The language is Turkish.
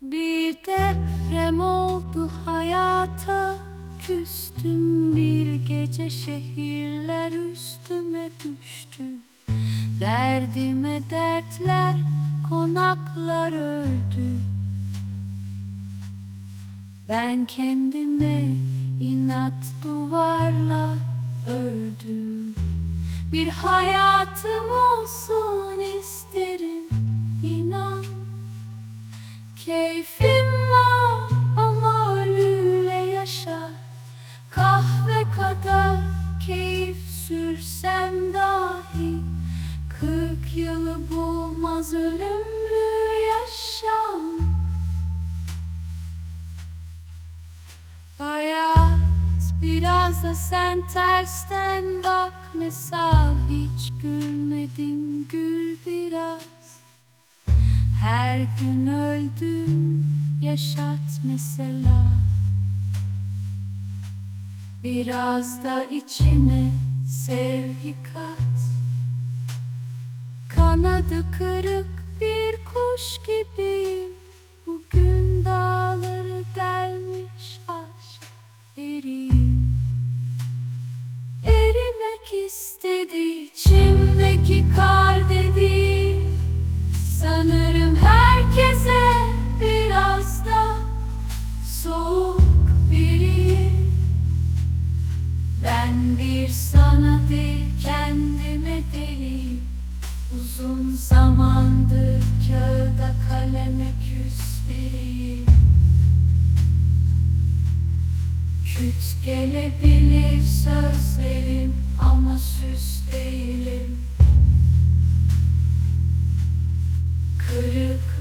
Bir deprem oldu hayata, küstüm bir gece, şehirler üstüme düştü. Derdime dertler, konaklar öldü. Ben kendime inat duvarlar ördüm. Bir hayatım olsun isterim, inan. Keyfim var ama ölüyle yaşar. Kahve kadar keyif sürsem dahi 40 yılı bulmaz ölümlü yaşam. Hayat biraz da sen tersten bak mesela, hiç gülmedin, gül biraz. Her gün öldüm, yaşat mesela. Biraz da içine sevgi kat. Kanadı kırık bir kuş gibiyim. Bugün dağları delmiş aşk eriyim. Erimek istedi içimdeki kar dedi. Sanırım herkese biraz da soğuk biriyim. Ben bir sana değil kendime deliyim. Uzun zamandır kağıda kaleme küs biriyim. Küt gelebilir sözlerim ama süs değilim. Kırık